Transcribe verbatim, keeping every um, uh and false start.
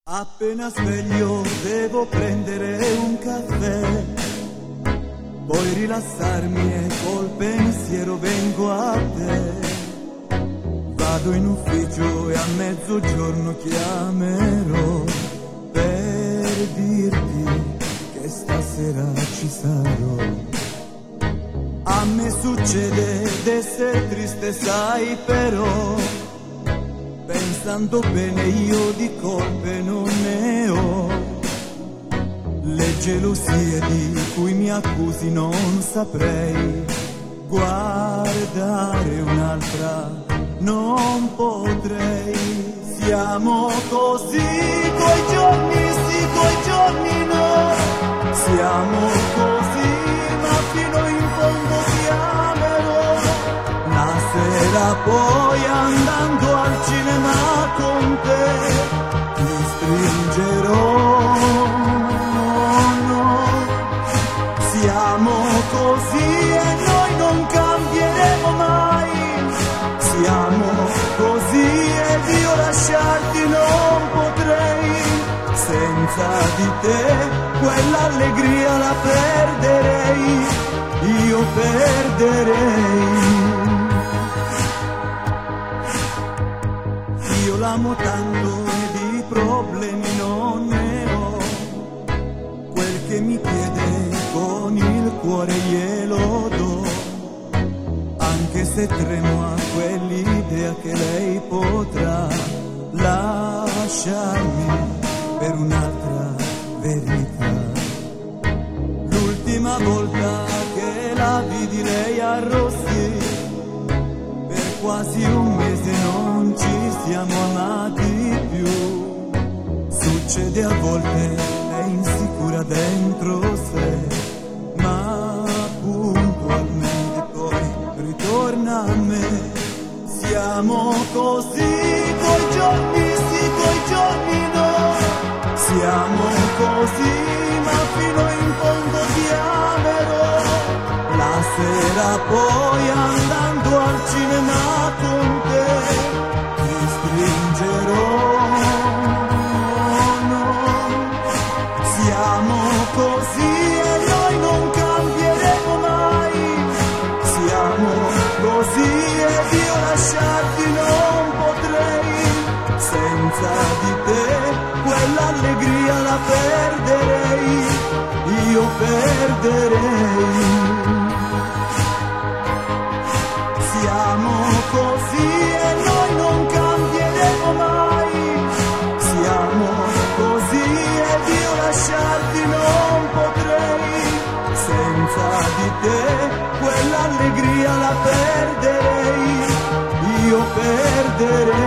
Appena sveglio devo prendere un caffè, poi rilassarmi e col pensiero vengo a te. Vado in ufficio e a mezzogiorno chiamerò per dirti che stasera ci sarò. A me succede d'essere triste, sai, però pensando bene io di colpe non ne ho. Le gelosie di cui mi accusi non saprei, guardare un'altra non potrei. Siamo così coi giorni sì, coi giorni no. Siamo così ma fino in fondo ti amerò. La sera poi andando al cinema con te ti stringerò. No, siamo così e noi non cambieremo mai. Siamo così ed io lasciarti non potrei. Senza di te quell'allegria la perderei, io perderei. Io l'amo tanto e di problemi non ne ho. Quel che mi chiede con il cuore glielo do, anche se tremo a quell'idea che lei potrà lasciarmi per un'altra verità. L'ultima volta che la vidi lei arrossì, per quasi un mese non ci siamo amati più. Succede a volte, è insicura dentro sé, ma puntualmente poi ritorna a me. Siamo così coi giorni sì, coi giorni no. Siamo così ma fino in fondo ti amerò. La sera poi andando al cinema con te ti stringerò. No, siamo così e noi non cambieremo mai. Siamo così ed io lasciarti non potrei. Senza di te quell'allegria la perderei, io perderei. Siamo così e noi non cambieremo mai. Siamo così ed io lasciarti non potrei. Senza di te quell'allegria la perderei, io perderei.